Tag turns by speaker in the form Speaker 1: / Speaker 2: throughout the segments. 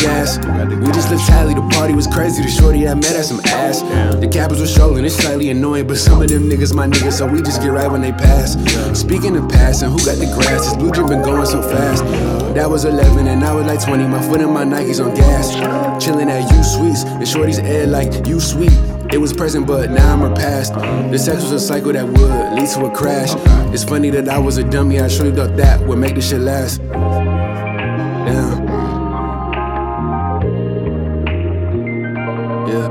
Speaker 1: gas. We just left Tally, the party was crazy. The shorty I met had some ass. The cappers were strolling, it's slightly annoying, but some of them niggas my niggas, so we just get right when they pass. Speaking of passing, who got the grass? This blue drip been going so fast. That was 11 and I was like 20. My foot in my Nikes on gas. Chillin' at U Sweets, and shorty's air like you sweet. It was present, but now I'm her past. The sex was a cycle that would lead to a crash. It's funny that I was a dummy, I truly thought that would make this shit last. Yeah. Yeah.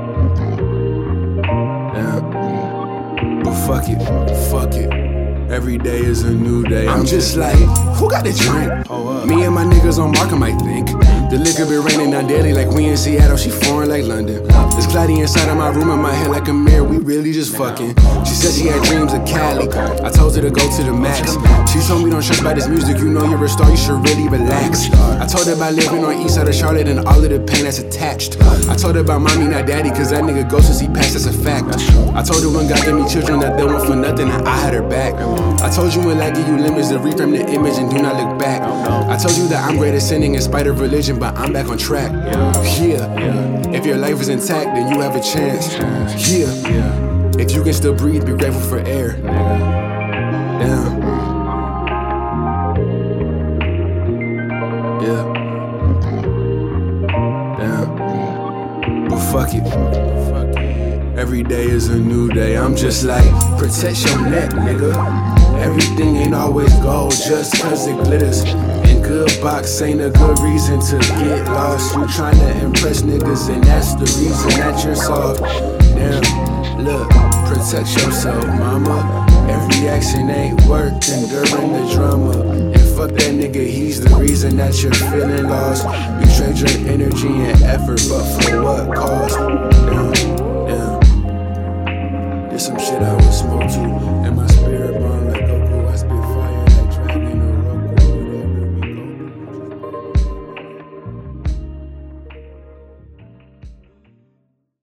Speaker 1: Yeah. But fuck it. Every day is a new day. I'm just like, who got the drink? Me and my niggas on Markham, I think. The liquor been raining down daily like we in Seattle, she foreign like London. There's cloudy inside of my room, in my head like a mirror, we really just fucking. She said she had dreams of Cali, I told her to go to the max. She told me don't stress about this music, you know you're a star, you should really relax. I told her about living on east side of Charlotte and all of the pain that's attached. I told her about mommy, not daddy, cause that nigga goes since he passed, that's a fact. I told her when God gave me children that they want for nothing and I had her back. I told you when I give you limits to reframe the image and do not look back. I told you that I'm great at sinning in spite of religion, but I'm back on track. Yeah. If your life is intact, then you have a chance. Yeah. If you can still breathe, be grateful for air. Yeah. But fuck it. Every day is a new day. I'm just like, protect your neck, nigga. Everything ain't always gold just cause it glitters. And good box ain't a good reason to get lost. You tryna impress niggas and that's the reason that you're soft. Damn, look, protect yourself, mama. Every action ain't working during the drama. And fuck that nigga, he's the reason that you're feeling lost. You trade your energy and effort, but for what cost? Damn. There's some shit I would smoke to, and my spirit burn like